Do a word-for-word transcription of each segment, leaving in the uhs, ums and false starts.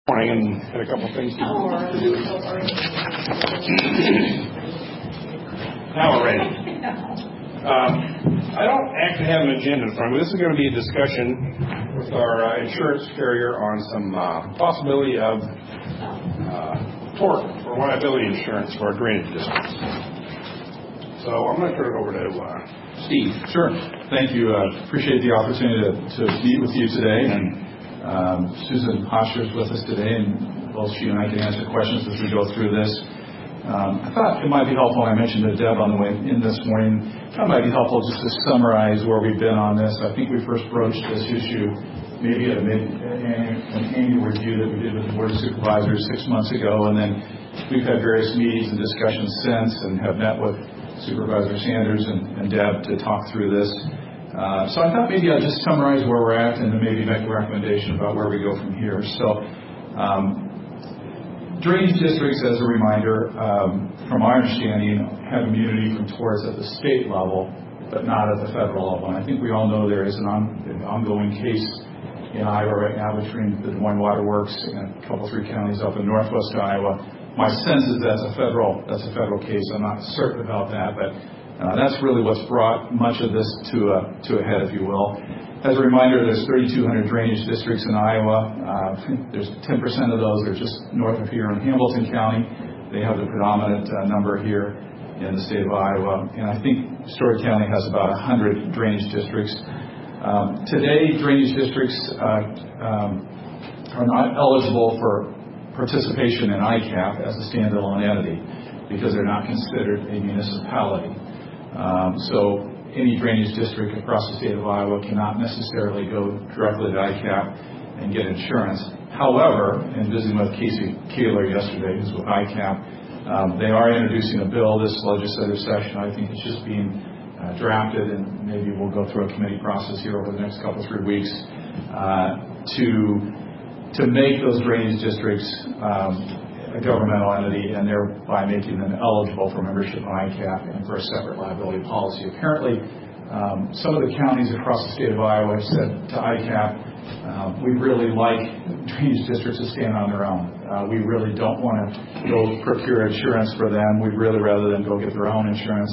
Morning, and had a couple of things to do. Now we're ready. Um, I don't actually have an agenda in front of me. This is going to be a discussion with our uh, insurance carrier on some uh, possibility of uh, tort or liability insurance for our drainage districts. So I'm going to turn it over to uh, Steve. Sure. Thank you. Uh, appreciate the opportunity to, to meet with you today. And Um, Susan Hosher is with us today, and both she and I can answer questions as we go through this. Um, I thought it might be helpful, I mentioned to Deb on the way in this morning, I thought it might be helpful just to summarize where we've been on this. I think we first broached this issue maybe at a mid, an annual review that we did with the Board of Supervisors six months ago, and then we've had various meetings and discussions since and have met with Supervisor Sanders and, and Deb to talk through this. Uh, so I thought maybe I'll just summarize where we're at and then maybe make a recommendation about where we go from here. So um, drainage districts, as a reminder, um, from our understanding, have immunity from torts at the state level, but not at the federal level. And I think we all know there is an, on, an ongoing case in Iowa right now between the Des Moines Water Works and a couple, three counties up in northwest Iowa. My sense is that's a federal, that's a federal case. I'm not certain about that, but Uh, that's really what's brought much of this to a, to a head, if you will. As a reminder, there's thirty-two hundred drainage districts in Iowa. Uh, there's ten percent of those are just north of here in Hamilton County. They have the predominant uh, number here in the state of Iowa. And I think Story County has about one hundred drainage districts. Um, today, drainage districts uh, um, are not eligible for participation in I C A P as a standalone entity because they're not considered a municipality. Um, so any drainage district across the state of Iowa cannot necessarily go directly to I C A P and get insurance. However, in visiting with Casey Kaler yesterday, who's with I C A P, um, they are introducing a bill this legislative session. I think it's just being uh, drafted, and maybe we'll go through a committee process here over the next couple, three weeks uh, to to make those drainage districts um, a governmental entity, and thereby making them eligible for membership in I C A P and for a separate liability policy. Apparently, um, some of the counties across the state of Iowa have said to I C A P, uh, we really like drainage districts to stand on their own. Uh, we really don't want to go procure insurance for them. We'd really rather than go get their own insurance,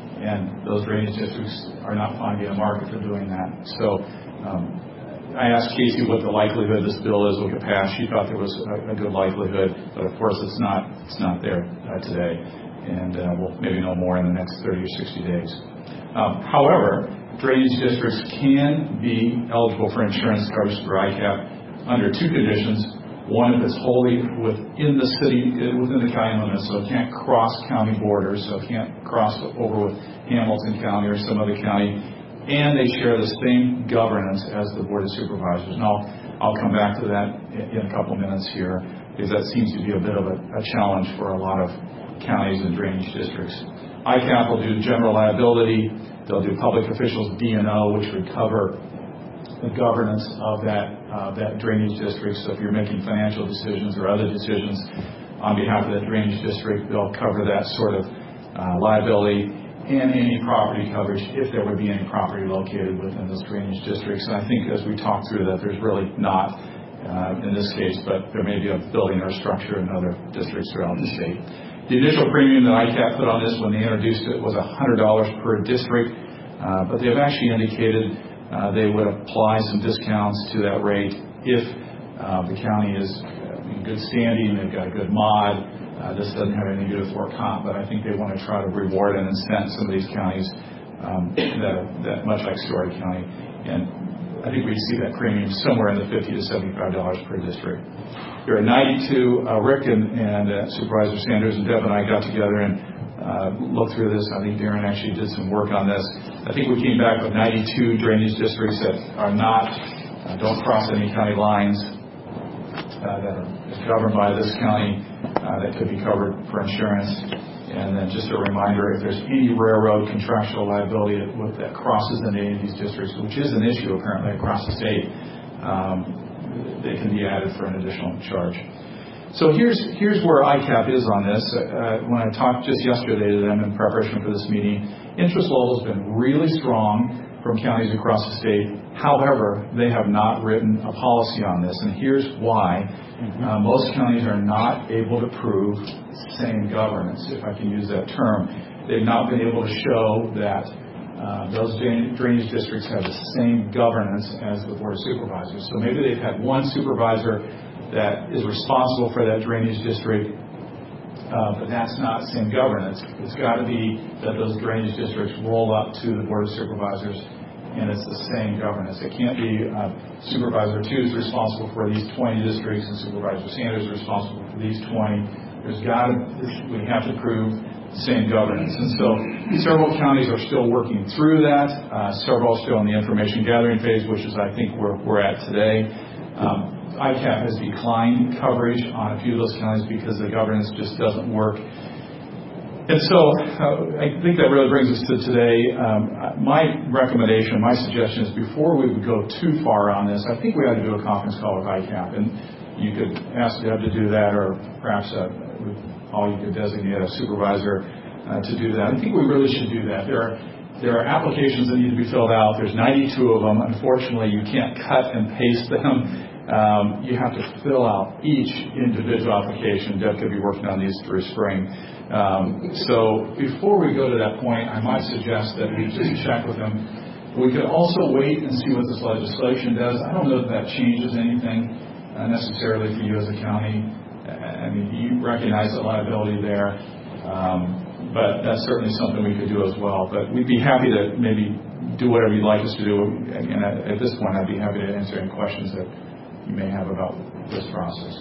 and those drainage districts are not finding a market for doing that. So um, I asked Casey what the likelihood this bill is will get passed. She thought there was a, a good likelihood, but of course it's not. It's not there uh, today, and uh, we'll maybe know more in the next thirty or sixty days. Um, however, drainage districts can be eligible for insurance coverage through I C A P under two conditions. One, if it's wholly within the city, within the county limits, so it can't cross county borders, so it can't cross over with Hamilton County or some other county. And they share the same governance as the Board of Supervisors. And I'll, I'll come back to that in a couple minutes here, because that seems to be a bit of a, a challenge for a lot of counties and drainage districts. I C A P will do general liability. They'll do public officials D and O, which would cover the governance of that, uh, that drainage district. So if you're making financial decisions or other decisions on behalf of that drainage district, they'll cover that sort of uh, liability and any property coverage if there would be any property located within those drainage districts. And I think as we talk through that, there's really not uh, in this case, but there may be a building or a structure in other districts throughout the state. The initial premium that I C A P put on this when they introduced it was one hundred dollars per district, uh, but they've actually indicated uh, they would apply some discounts to that rate if uh, the county is in good standing, they've got a good mod. Uh, this doesn't have anything to do with Fort Comp, but I think they want to try to reward and incent some of these counties um, that, that much like Story County. And I think we see that premium somewhere in the fifty to seventy-five dollars per district. There are ninety-two, uh, Rick and, and uh, Supervisor Sanders and Deb and I got together and uh, looked through this. I think Darren actually did some work on this. I think we came back with ninety-two drainage districts that are not, uh, don't cross any county lines, uh, that are governed by this county. Uh, that could be covered for insurance. And then just a reminder, if there's any railroad contractual liability that, that crosses into any of these districts, which is an issue apparently across the state, um, they can be added for an additional charge. So here's here's where I C A P is on this. Uh, when I talked just yesterday to them in preparation for this meeting, interest level has been really strong from counties across the state. However, they have not written a policy on this, and here's why. Mm-hmm. Uh, most counties are not able to prove same governance, if I can use that term. They've not been able to show that uh, those drainage districts have the same governance as the Board of Supervisors. So maybe they've had one supervisor that is responsible for that drainage district, uh, but that's not same governance. It's got to be that those drainage districts roll up to the Board of Supervisors and it's the same governance. It can't be uh, Supervisor two is responsible for these twenty districts and Supervisor Sanders is responsible for these twenty. There's got to, we have to prove the same governance. And so several counties are still working through that. Uh, several are still in the information gathering phase, which is I think where we're at today. Um, I C A P has declined coverage on a few of those counties because the governance just doesn't work. And so uh, I think that really brings us to today. Um, my recommendation, my suggestion is before we would go too far on this, I think we ought to do a conference call with I C A P. And you could ask Deb to do that, or perhaps uh, all you could designate a supervisor uh, to do that. I think we really should do that. There are, there are applications that need to be filled out. There's ninety-two of them. Unfortunately, you can't cut and paste them. Um, you have to fill out each individual application. Deb could be working on these through spring. Um, so before we go to that point, I might suggest that we just check with them. We could also wait and see what this legislation does. I don't know if that changes anything uh, necessarily for you as a county. I mean, you recognize the liability there, um, but that's certainly something we could do as well. But we'd be happy to maybe do whatever you'd like us to do. Again, at, at this point, I'd be happy to answer any questions that you may have about this process.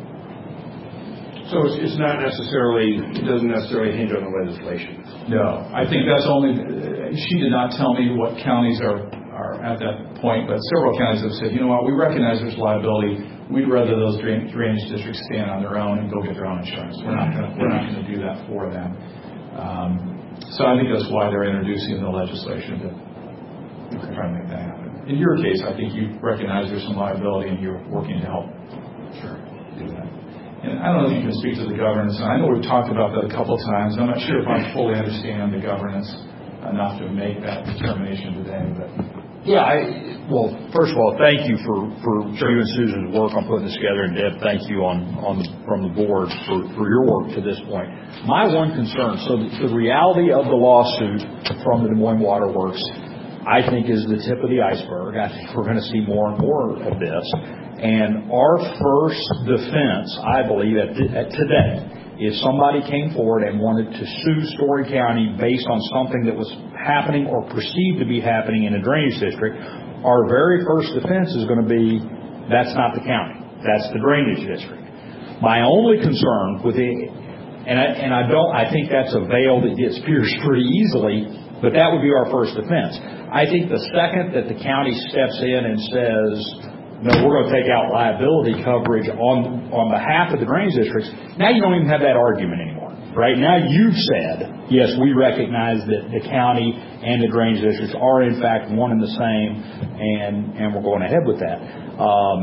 So it's, it's not necessarily, it doesn't necessarily hinge on the legislation. No, I think that's only, uh, she did not tell me what counties are, are at that point, but several counties have said, you know what, we recognize there's liability. We'd rather those drain, drainage districts stand on their own and go get their own insurance. We're not going we're not going to do that for them. Um, so I think that's why they're introducing the legislation to try to make that happen. In your case, I think you recognize there's some liability and you're working to help sure, do that. And I don't know if you can speak to the governance. I know we've talked about that a couple of times. I'm not sure if I fully understand the governance enough to make that determination today. But yeah, I, well, first of all, thank you for, for sure. you and Susan's work on putting this together. And Deb, thank you on, on the, from the board for, for your work to this point. My one concern, so the, the reality of the lawsuit from the Des Moines Water Works, I think is the tip of the iceberg. I think we're going to see more and more of this. And our first defense, I believe, at, th- at today, if somebody came forward and wanted to sue Story County based on something that was happening or perceived to be happening in a drainage district, our very first defense is going to be, that's not the county. That's the drainage district. My only concern with it, and I, and I don't, I think that's a veil that gets pierced pretty easily, but that would be our first defense. I think the second that the county steps in and says, no, we're going to take out liability coverage on on behalf of the drainage districts, now you don't even have that argument anymore, right? Now you've said, yes, we recognize that the county and the drainage districts are in fact one and the same, and, and we're going ahead with that. Um,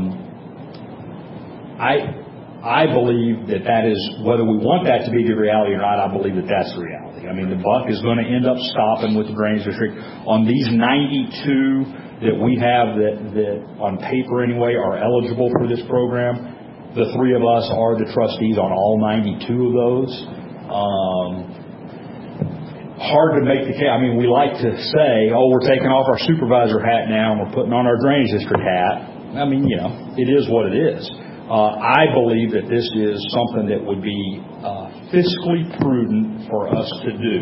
I I believe that that is, whether we want that to be the reality or not, I believe that that's the reality. I mean, the buck is going to end up stopping with the drainage district on these ninety-two that we have that, that on paper anyway are eligible for this program. The three of us are the trustees on all ninety-two of those. Um, hard to make the case. I mean, we like to say, oh, we're taking off our supervisor hat now and we're putting on our drainage district hat. I mean, you know, it is what it is. Uh, I believe that this is something that would be uh, fiscally prudent for us to do.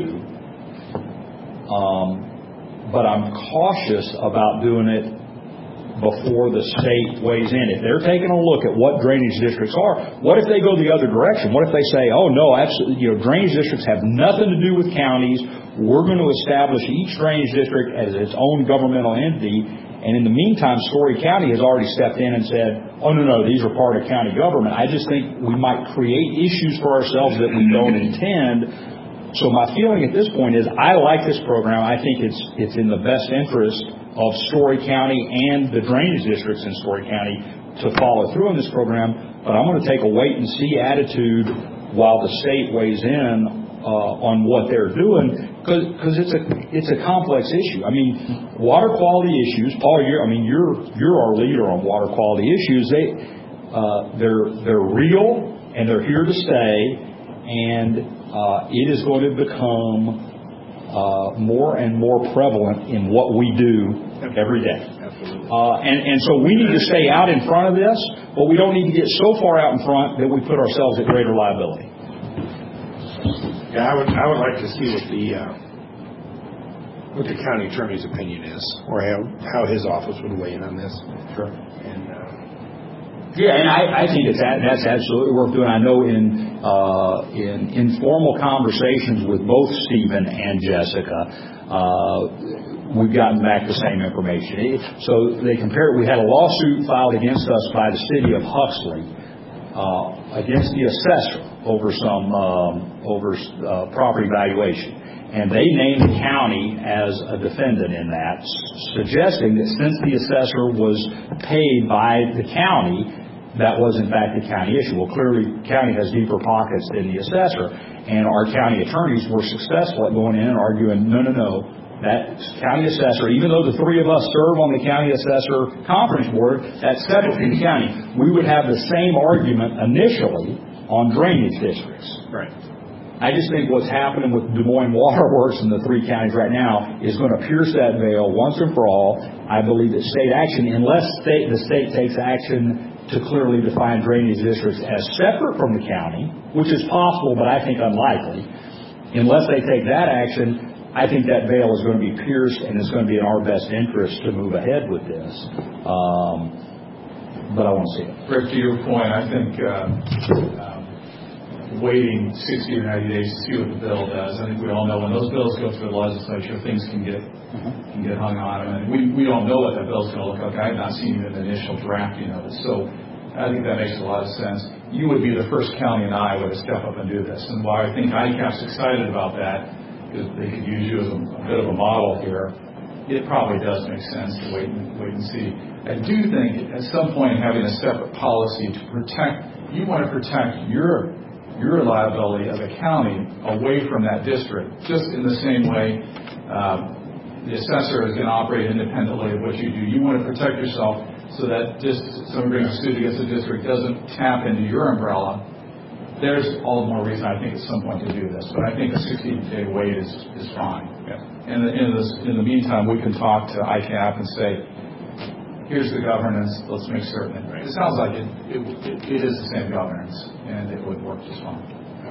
Um, but I'm cautious about doing it before the state weighs in. If they're taking a look at what drainage districts are, what if they go the other direction? What if they say, oh, no, absolutely, you know, drainage districts have nothing to do with counties. We're going to establish each drainage district as its own governmental entity. And in the meantime, Story County has already stepped in and said, oh, no, no, these are part of county government. I just think we might create issues for ourselves that we don't intend. So my feeling at this point is I like this program. I think it's it's in the best interest of Story County and the drainage districts in Story County to follow through on this program. But I'm going to take a wait-and-see attitude while the state weighs in uh, on what they're doing, because it's a it's a complex issue. I mean, water quality issues. Paul, you're I mean you're you're our leader on water quality issues. They uh, they're they're real and they're here to stay, and uh, it is going to become uh, more and more prevalent in what we do every day. Absolutely. Uh, and, and so we need to stay out in front of this, but we don't need to get so far out in front that we put ourselves at greater liability. Yeah, I would I would like to see what the uh, what the county attorney's opinion is, or how how his office would weigh in on this. Sure. And uh, yeah, and I, I think it's that, that's absolutely worth doing. I know in uh, in informal conversations with both Stephen and Jessica, uh, we've gotten back the same information. So they compare. We had a lawsuit filed against us by the city of Huxley uh, against the assessor over some um, over uh, property valuation, and they named the county as a defendant in that, suggesting that since the assessor was paid by the county, that was in fact the county issue. Well, clearly, the county has deeper pockets than the assessor, and our county attorneys were successful at going in and arguing, no, no, no. That county assessor, even though the three of us serve on the county assessor conference board, that's separate from the county. We would have the same argument initially on drainage districts. right. I just think what's happening with Des Moines Water Works and the three counties right now is going to pierce that veil once and for all. I believe that state action, unless state, the state takes action to clearly define drainage districts as separate from the county, which is possible, but I think unlikely, unless they take that action, I think that veil is going to be pierced, and it's going to be in our best interest to move ahead with this. Um, but I want to see it. Rick, to your point, I think uh, um, waiting sixty or ninety days to see what the bill does. I think we all know when those bills go through the legislature, things can get uh-huh. can get hung on them, and we we don't know what that bill's going to look like. I've not seen even the initial drafting of it, so I think that makes a lot of sense. You would be the first county in Iowa to step up and do this, and while I think I C A P's excited about that, because they could use you as a, a bit of a model here, it probably does make sense to wait and wait and see. I do think at some point having a separate policy to protect, you want to protect your your liability as a county away from that district, just in the same way um, the assessor is going to operate independently of what you do. You want to protect yourself so that just someone brings a suit against the district doesn't tap into your umbrella. There's all the more reason, I think, at some point to do this. But I think a sixty-day wait is, is fine. Yeah. And in, this, in the meantime, we can talk to I C A P and say, here's the governance. Let's make certain. It, it sounds like it, it, it, it is the same governance, and it would work just fine.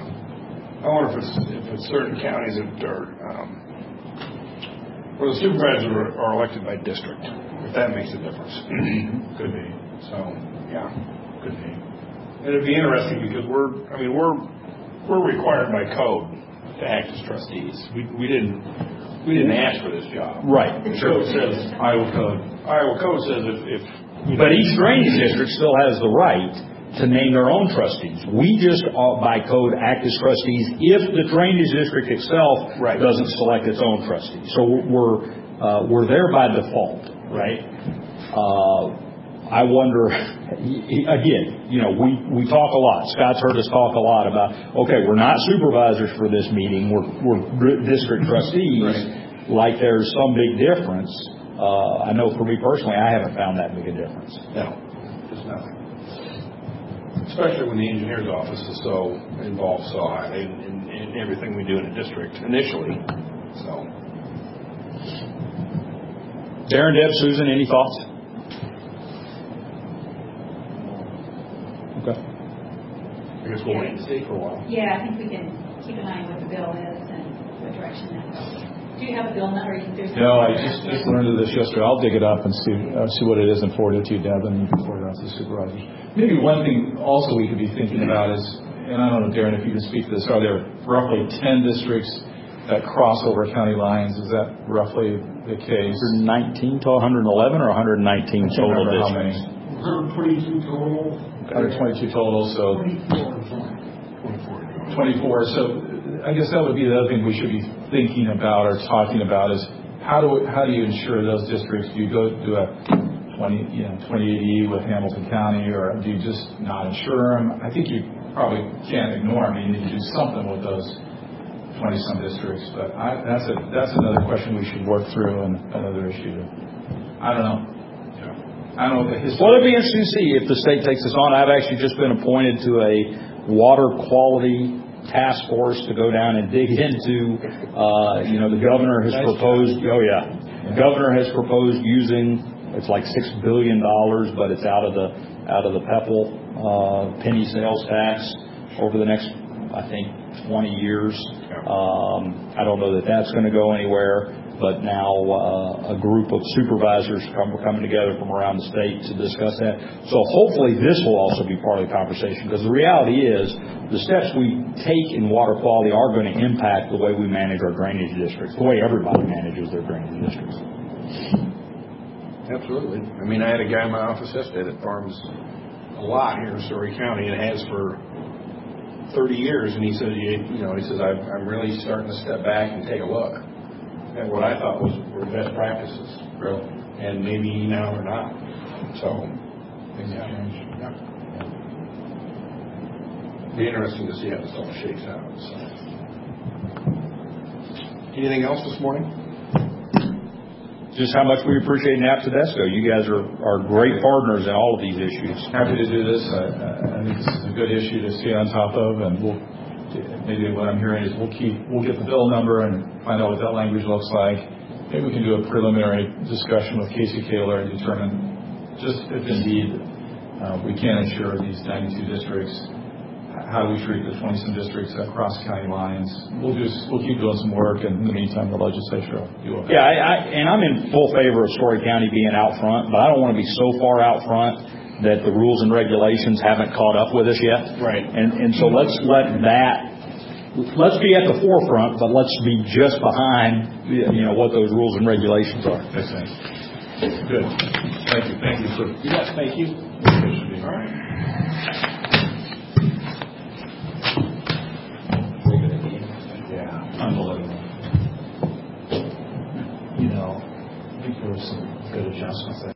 I wonder if it's, if it's certain counties that are um, where the supervisors are, are elected by district, if that makes a difference. Could be. So, yeah. Could be. And it'd be interesting because we're, I mean, we're we're required by code to act as trustees. We we didn't we didn't ask for this job. Right. The code says Iowa code. Iowa code says if, if you know, But each drainage district still has the right to name their own trustees. We just, uh, by code, act as trustees if the drainage district itself right. doesn't select its own trustees. So we're uh, we're there by default, right? Uh, I wonder, again, you know, we, we talk a lot. Scott's heard us talk a lot about, okay, we're not supervisors for this meeting. We're, we're district trustees. Right. Like there's some big difference. Uh, I know for me personally, I haven't found that big a difference. No, there's nothing. Especially when the engineer's office is so involved so highly in, in, in everything we do in a district initially. So, Darren, Deb, Susan, any thoughts? Okay. I guess we'll wait and see for a while. Yeah, I think we can keep an eye on what the bill is and what direction that goes. Do you have a bill number? There's No, I just, just learned of this yesterday. I'll dig it up and see uh, see what it is and forward it to you, Deb, and you can forward it on to the supervisors. Maybe one thing also we could be thinking about is, and I don't know, Darren, if you can speak to this, are there roughly ten districts that cross over county lines? Is that roughly the case? one hundred nineteen to one hundred eleven or one hundred nineteen I can't total remember how districts? many. one hundred twenty-two total. one hundred twenty-two total, so twenty-four. So I guess that would be the other thing we should be thinking about or talking about is how do how do you ensure those districts? Do you go do a twenty you know twenty eighty with Hamilton County, or do you just not insure them? I think you probably can't ignore them. You need to do something with those twenty some districts. But I, that's a that's another question we should work through and another issue. I don't know. Yeah. I don't know what the history. Well, it'd be interesting to see if the state takes this on. I've actually just been appointed to a water quality task force to go down and dig into, uh, you know, the governor has proposed, oh yeah, the governor has proposed using, it's like six billion dollars, but it's out of the, out of the PEPL, uh, penny sales tax over the next, I think, twenty years. Um, I don't know that that's going to go anywhere, but now uh, a group of supervisors come, are coming together from around the state to discuss that. So hopefully this will also be part of the conversation, because the reality is the steps we take in water quality are going to impact the way we manage our drainage districts, the way everybody manages their drainage districts. Absolutely. I mean, I had a guy in my office yesterday that farms a lot here in Story County and has for thirty years, and he says, you, you know, he says, I'm, I'm really starting to step back and take a look at what I thought was were best practices, Really? and maybe now or not. So, Things yeah. have changed. Yeah. Be interesting to see how this all shakes out. So. Anything else this morning? Just how much we appreciate N A P Tedesco. You guys are, are great partners in all of these issues. Happy to do this. I, I think this is a good issue to stay on top of, and we'll maybe what I'm hearing is we'll keep we'll get the bill number and find out what that language looks like. Maybe we can do a preliminary discussion with Casey Kaler and determine just if indeed uh, we can insure these ninety-two districts. How do we treat the twenty-some districts across county lines? We'll just we'll keep doing some work, and in the meantime, the legislature will do it. Yeah, I, I, and I'm in full favor of Story County being out front, but I don't want to be so far out front that the rules and regulations haven't caught up with us yet. Right. And and so let's let that, let's be at the forefront, but let's be just behind, you know, what those rules and regulations are. Makes sense. Good. Thank you. Thank you for. Yes, thank you. All right. Unbelievable. You know, I think there were some good adjustments.